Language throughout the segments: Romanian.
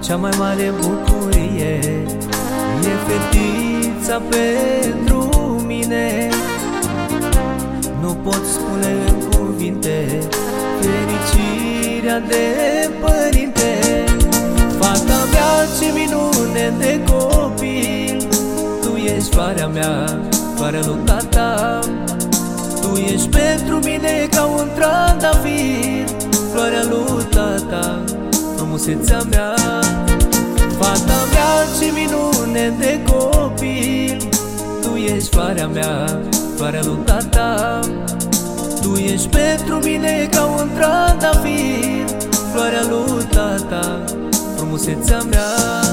cea mai mare bucurie e fetița pentru mine. Nu pot spune în cuvinte fericirea de părinte. Fata mea, ce minune de copil, tu ești floarea mea, floarea lui tata. Tu ești pentru mine ca un trandafir, floarea lui tata, frumusețea mea. Fata mea, ce minune de copil, tu ești floarea mea, floarea lui tata. Tu ești pentru mine ca un trandafir, floarea lui tata, frumusețea mea.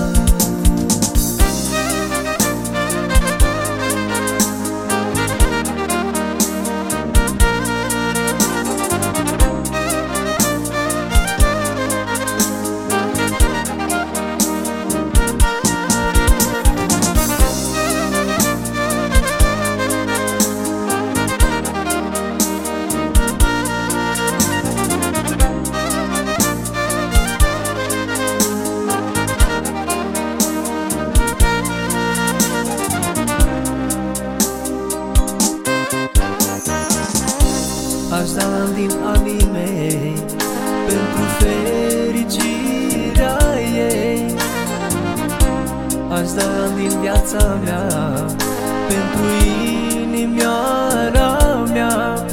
Aș da din anii mei pentru fericirea ei. Aș da din viața mea pentru inimioara mea.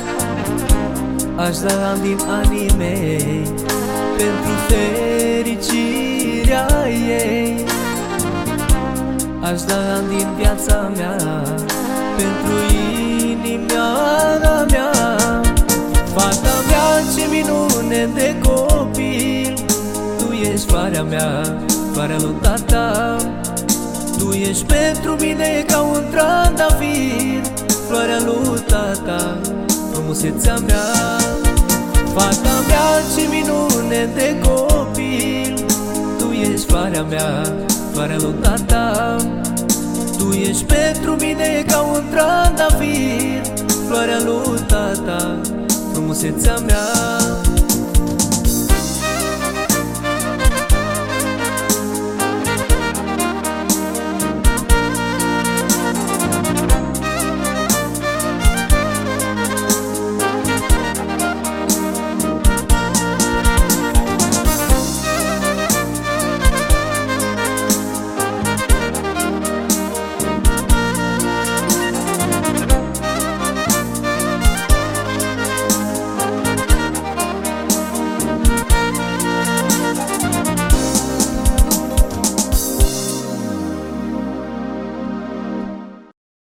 Aș da din anii mei pentru fericirea ei. Aș da din viața mea pentru inimioara mea. Fata mea, ce minune de copil, tu ești floarea mea, floarea lui tata. Tu ești pentru mine ca un trandafir, floarea lui tata, frumusețea mea. Fata mea, ce minune de copil, tu ești floarea mea, floarea lui tata. Tu ești pentru mine ca un trandafir, floarea lui tata, frumusețea mea.